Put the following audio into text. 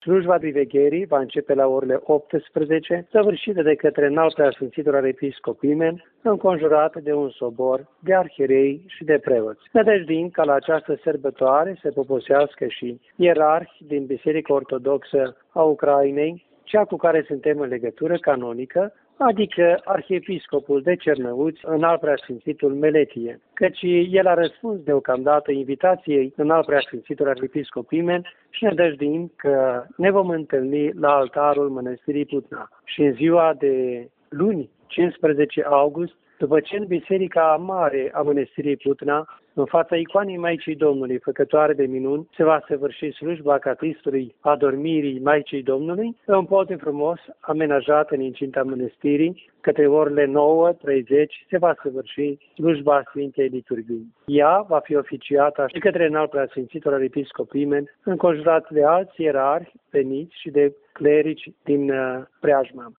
Slujba privegherii va începe la orele 18, săvârșită de către înalt preasfințitul arhiepiscop Pimen, înconjurat de un sobor de arhierei și de preoți. Nădăjduind ca la această sărbătoare să poposească și ierarhi din Biserica Ortodoxă a Ucrainei, cea cu care suntem în legătură canonică, adică arhiepiscopul de Cernăuți, înalt preasfințitul Meletie, căci el a răspuns deocamdată invitației înalt preasfințitul arhiepiscop Pimen și ne dăjduim că ne vom întâlni la altarul Mănăstirii Putna. Și în ziua de luni, 15 august, după ce în Biserica Mare a Mănăstirii Putna, în fața icoanei Maicii Domnului, făcătoare de minuni, se va săvârși slujba Catisului Adormirii Maicii Domnului, un pod frumos amenajat în incinta mănăstirii, către orele 9:30 se va săvârși slujba Sfintei Liturghii. Ea va fi oficiată și către înalt preasfințitul arhiepiscop Pimen, înconjurat de alți ierarhi veniți și de clerici din preajma.